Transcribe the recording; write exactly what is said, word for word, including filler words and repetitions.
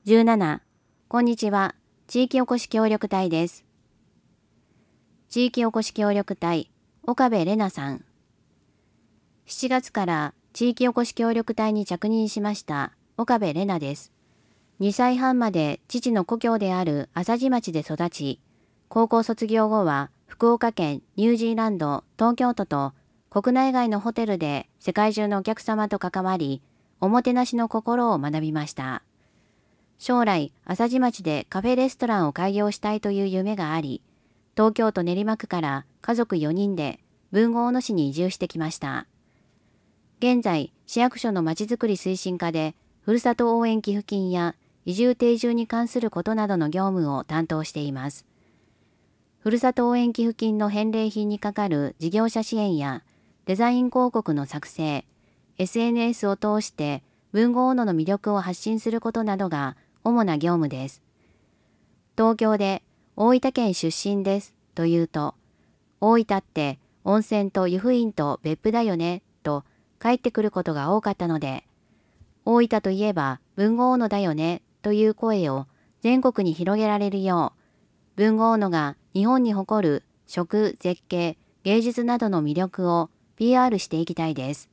じゅうなな、こんにちは。地域おこし協力隊です。地域おこし協力隊、岡部玲奈さん。しちがつから地域おこし協力隊に着任しました岡部玲奈です。にさいはんまで父の故郷である朝地町で育ち、高校卒業後は福岡県、ニュージーランド、東京都と国内外のホテルで世界中のお客様と関わり、おもてなしの心を学びました。将来、朝地町でカフェレストランを開業したいという夢があり、東京都練馬区から家族よにんで豊後大野市に移住してきました。現在、市役所のまちづくり推進課で、ふるさと応援寄付金や移住定住に関することなどの業務を担当しています。ふるさと応援寄付金の返礼品にかかる事業者支援やデザイン広告の作成、エスエヌエス を通して豊後大野の魅力を発信することなどが主な業務です。東京で大分県出身ですと言うと、大分って温泉と湯布院と別府だよねと返ってくることが多かったので、大分といえば豊後大野だよねという声を全国に広げられるよう、豊後大野が日本に誇る食、絶景、芸術などの魅力を ピーアール していきたいです。